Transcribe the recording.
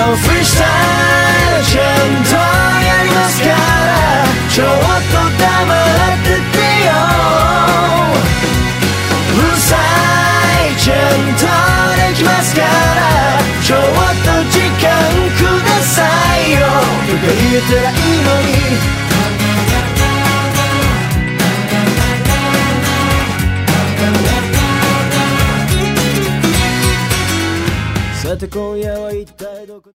フリースタイルちゃんとやりますからちょっと黙っててようるさいちゃんとできますからちょっと時間くださいよとか言えたらいいのにさて今夜は一体どこ